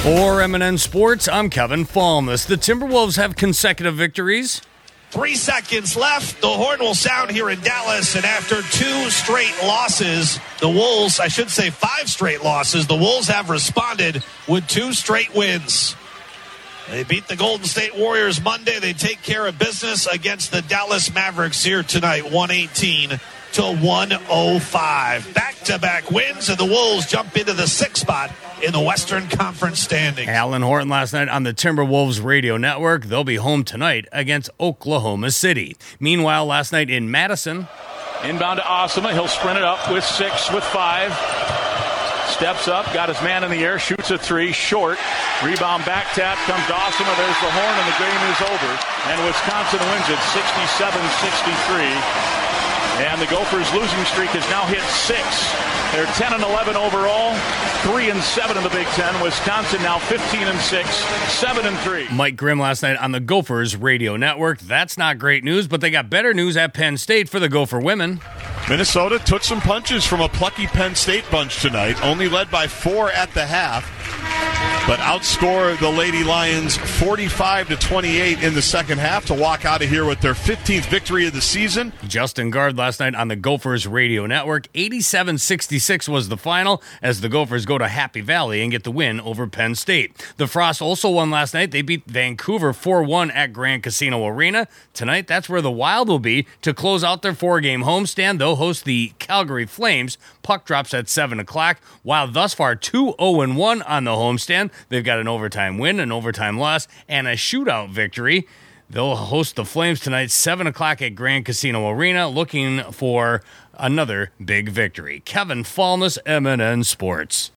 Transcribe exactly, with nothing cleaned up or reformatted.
For M and N Sports, I'm Kevin Falmus. The Timberwolves have consecutive victories. Three seconds left. The horn will sound here in Dallas, and after two straight losses, the Wolves, I should say five straight losses, the Wolves have responded with two straight wins. They beat the Golden State Warriors Monday. They take care of business against the Dallas Mavericks here tonight, one eighteen to one oh five. Back-to-back wins, and the Wolves jump into the sixth spot in the Western Conference standings. Alan Horton last night on the Timberwolves radio network. They'll be home tonight against Oklahoma City. Meanwhile, last night in Madison. Inbound to Osama. He'll sprint it up with six, with five. Steps up, got his man in the air, shoots a three, short. Rebound back tap, comes to Osama. There's the horn, and the game is over. And Wisconsin wins it sixty-seven sixty-three. And the Gophers' losing streak has now hit six. They're ten and eleven overall, three and seven in the Big Ten. Wisconsin now fifteen and six, seven and three. Mike Grimm last night on the Gophers radio network. That's not great news, but they got better news at Penn State for the Gopher women. Minnesota took some punches from a plucky Penn State bunch tonight, only led by four at the half, but outscore the Lady Lions forty-five to twenty-eight in the second half to walk out of here with their fifteenth victory of the season. Justin Guard last night on the Gophers radio network. eighty-seven sixty-six was the final as the Gophers go to Happy Valley and get the win over Penn State. The Frost also won last night. They beat Vancouver four one at Grand Casino Arena. Tonight, that's where the Wild will be to close out their four-game homestand. They'll host the Calgary Flames. Puck drops at seven o'clock. Wild thus far two oh and one on the homestand. They've got an overtime win, an overtime loss, and a shootout victory. They'll host the Flames tonight, seven o'clock at Grand Casino Arena, looking for another big victory. Kevin Falmus, M and N Sports.